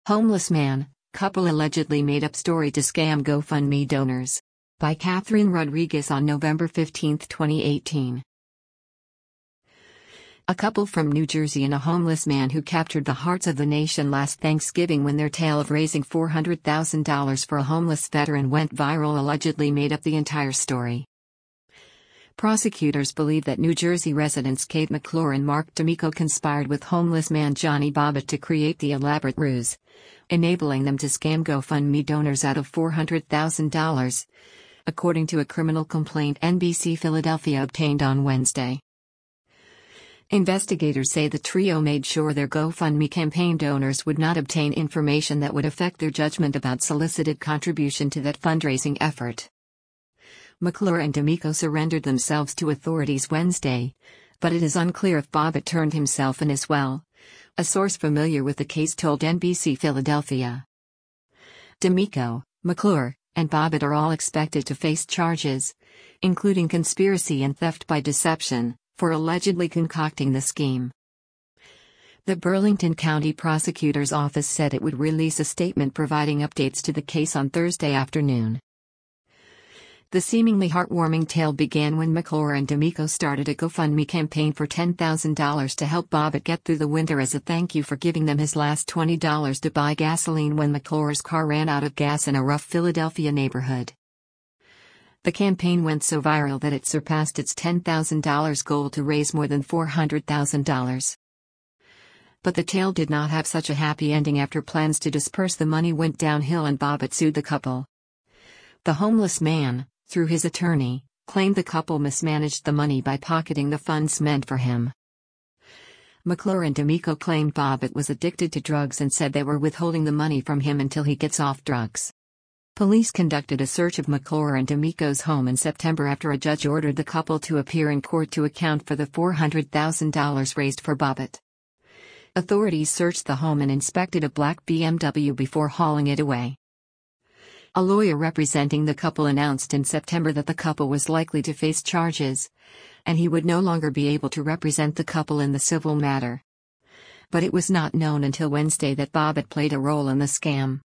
Homeless man, couple allegedly made up story to scam GoFundMe donors. By Catherine Rodriguez on November 15, 2018. A couple from New Jersey and a homeless man who captured the hearts of the nation last Thanksgiving when their tale of raising $400,000 for a homeless veteran went viral allegedly made up the entire story. Prosecutors believe that New Jersey residents Kate McClure and Mark D'Amico conspired with homeless man Johnny Bobbitt to create the elaborate ruse, enabling them to scam GoFundMe donors out of $400,000, according to a criminal complaint NBC Philadelphia obtained on Wednesday. Investigators say the trio made sure their GoFundMe campaign donors would not obtain information that would affect their judgment about solicited contribution to that fundraising effort. McClure and D'Amico surrendered themselves to authorities Wednesday, but it is unclear if Bobbitt turned himself in as well, a source familiar with the case told NBC Philadelphia. D'Amico, McClure, and Bobbitt are all expected to face charges, including conspiracy and theft by deception, for allegedly concocting the scheme. The Burlington County Prosecutor's Office said it would release a statement providing updates to the case on Thursday afternoon. The seemingly heartwarming tale began when McClure and D'Amico started a GoFundMe campaign for $10,000 to help Bobbitt get through the winter as a thank you for giving them his last $20 to buy gasoline when McClure's car ran out of gas in a rough Philadelphia neighborhood. The campaign went so viral that it surpassed its $10,000 goal to raise more than $400,000. But the tale did not have such a happy ending after plans to disperse the money went downhill and Bobbitt sued the couple. The homeless man, through his attorney, claimed the couple mismanaged the money by pocketing the funds meant for him. McClure and D'Amico claimed Bobbitt was addicted to drugs and said they were withholding the money from him until he gets off drugs. Police conducted a search of McClure and D'Amico's home in September after a judge ordered the couple to appear in court to account for the $400,000 raised for Bobbitt. Authorities searched the home and inspected a black BMW before hauling it away. A lawyer representing the couple announced in September that the couple was likely to face charges, and he would no longer be able to represent the couple in the civil matter. But it was not known until Wednesday that Bobbitt played a role in the scam.